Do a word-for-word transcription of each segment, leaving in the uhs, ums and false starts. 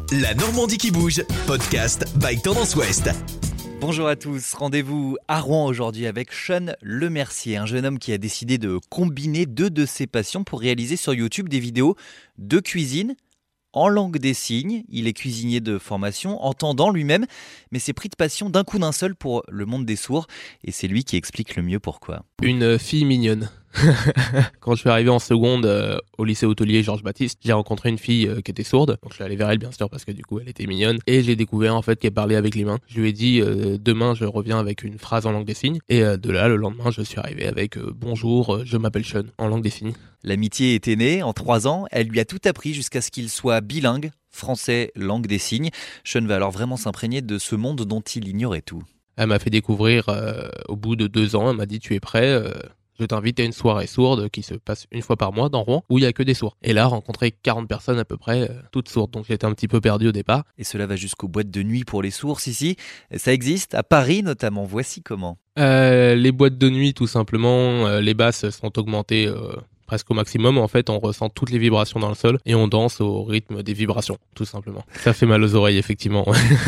La Normandie qui bouge, podcast by Tendance Ouest. Bonjour à tous, rendez-vous à Rouen aujourd'hui avec Sean Lemercier, un jeune homme qui a décidé de combiner deux de ses passions pour réaliser sur YouTube des vidéos de cuisine en langue des signes. Il est cuisinier de formation, entendant lui-même, mais s'est pris de passion d'un coup d'un seul pour le monde des sourds et c'est lui qui explique le mieux pourquoi. Une fille mignonne. Quand je suis arrivé en seconde euh, au lycée hôtelier Georges Baptiste, j'ai rencontré une fille euh, qui était sourde. Donc je suis allé vers elle bien sûr parce que du coup elle était mignonne. Et j'ai découvert en fait qu'elle parlait avec les mains. Je lui ai dit euh, demain je reviens avec une phrase en langue des signes. Et euh, de là le lendemain je suis arrivé avec euh, bonjour euh, je m'appelle Sean en langue des signes. L'amitié était née en trois ans, elle lui a tout appris jusqu'à ce qu'il soit bilingue, français, langue des signes. Sean va alors vraiment s'imprégner de ce monde dont il ignorait tout. Elle m'a fait découvrir euh, au bout de deux ans, elle m'a dit tu es prêt euh, je t'invite à une soirée sourde qui se passe une fois par mois dans Rouen, où il y a que des sourds. Et là, rencontrer quarante personnes à peu près, euh, toutes sourdes. Donc j'étais un petit peu perdu au départ. Et cela va jusqu'aux boîtes de nuit pour les sourds, si, si. Ça existe, à Paris notamment. Voici comment. Euh, les boîtes de nuit, tout simplement, euh, les basses sont augmentées euh, presque au maximum. En fait, on ressent toutes les vibrations dans le sol et on danse au rythme des vibrations, tout simplement. Ça fait mal aux oreilles, effectivement.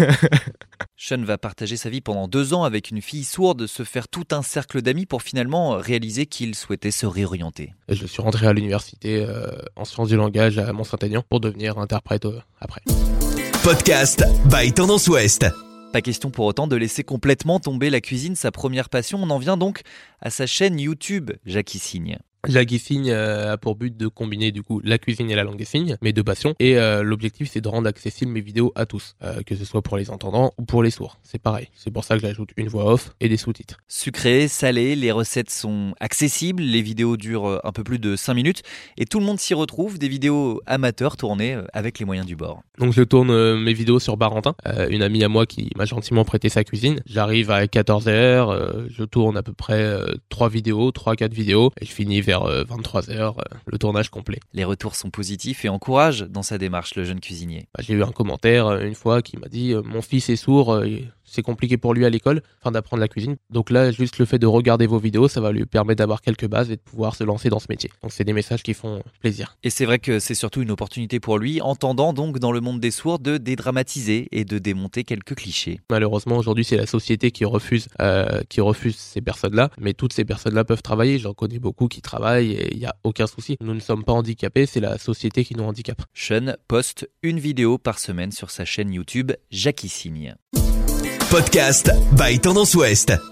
Sean va partager sa vie pendant deux ans avec une fille sourde, se faire tout un cercle d'amis pour finalement réaliser qu'il souhaitait se réorienter. Et je suis rentré à l'université euh, en sciences du langage à Mont-Saint-Aignan pour devenir interprète euh, après. Podcast by Tendance Ouest. Pas question pour autant de laisser complètement tomber la cuisine, sa première passion. On en vient donc à sa chaîne YouTube, Jackie Signe. Jackie Signe euh, a pour but de combiner du coup la cuisine et la langue des signes, mes deux passions. Et euh, l'objectif c'est de rendre accessibles mes vidéos à tous, euh, que ce soit pour les entendants ou pour les sourds. C'est pareil. C'est pour ça que j'ajoute une voix off et des sous-titres. Sucré, salé, les recettes sont accessibles, les vidéos durent un peu plus de cinq minutes et tout le monde s'y retrouve, des vidéos amateurs tournées avec les moyens du bord. Donc je tourne euh, mes vidéos sur Barentin, euh, une amie à moi qui m'a gentiment prêté sa cuisine. J'arrive à quatorze heures, euh, je tourne à peu près euh, trois vidéos, trois quatre vidéos et je finis vers vers vingt-trois heures, euh, le tournage complet. Les retours sont positifs et encouragent dans sa démarche le jeune cuisinier. Bah, j'ai eu un commentaire euh, une fois qui m'a dit euh, « Mon fils est sourd, euh, c'est compliqué pour lui à l'école, enfin d'apprendre la cuisine. Donc là, juste le fait de regarder vos vidéos, ça va lui permettre d'avoir quelques bases et de pouvoir se lancer dans ce métier. » Donc c'est des messages qui font plaisir. Et c'est vrai que c'est surtout une opportunité pour lui, entendant donc dans le monde des sourds, de dédramatiser et de démonter quelques clichés. Malheureusement, aujourd'hui, c'est la société qui refuse, euh, qui refuse ces personnes-là. Mais toutes ces personnes-là peuvent travailler. J'en connais beaucoup qui travaillent et il n'y a aucun souci. Nous ne sommes pas handicapés, c'est la société qui nous handicape. Sean poste une vidéo par semaine sur sa chaîne YouTube Jackie Signe. Podcast by Tendance Ouest.